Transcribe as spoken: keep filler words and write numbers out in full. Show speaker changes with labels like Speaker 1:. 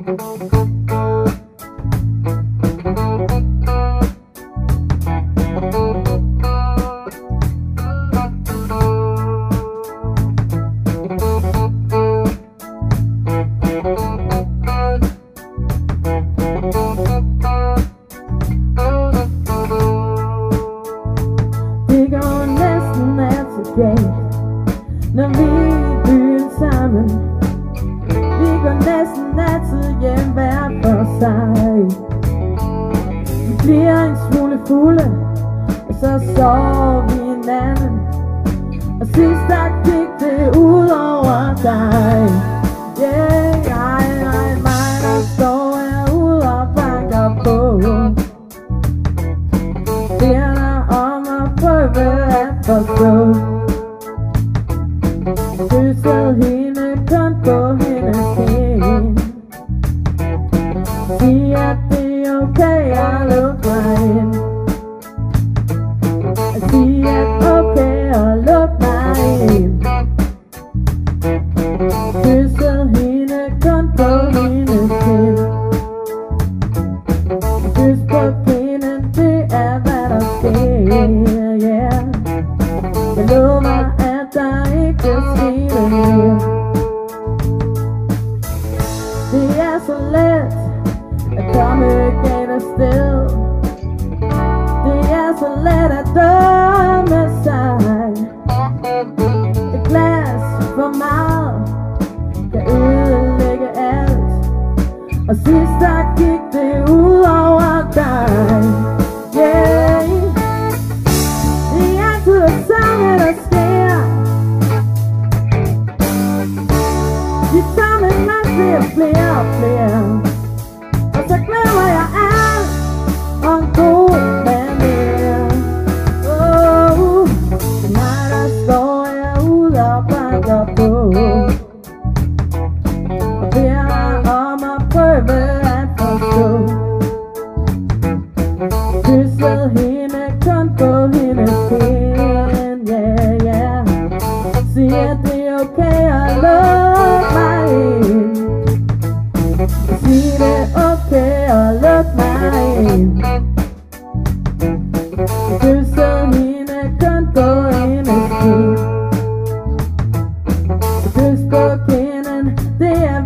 Speaker 1: Når vi er i byen sammen, vi går næsten altid hjem hver for sig. Vi bliver en smule fulde, og så sover vi hinanden. Og sidst der gik det ud over dig. Yeah, jeg, jeg, mig der står herude og banker på. Beder dig om at prøve at forstå. Kysset hende kun på hendes kind. Sig at det er okay at lukke mig ind. Sig at okay at lukke mig ind. Kysset hende kun på hendes kind. Kys på kinden, det er hvad der sker, yeah. Jeg lover at der ikke sker mere. Det er så let at komme igen af sted. Det er så let at dømme sig. Et glas for meget kan ødelægge alt. Og sidst der gik det ud over dig. Yeah. Det er altid det samme der sker. De samme mænd bliver flere og flere. Og så glemmer jeg alt og en god manér. Oh, det er mig der står herude og banker på. Og beder dig om at prøve at forstå. Kysset hende kun på hendes kind, yeah, yeah. Sig at det er okay at lukke mig ind. Sig det okay at lukke mig ind. Kysset hende kun på hendes kind. Kys på kinden, det er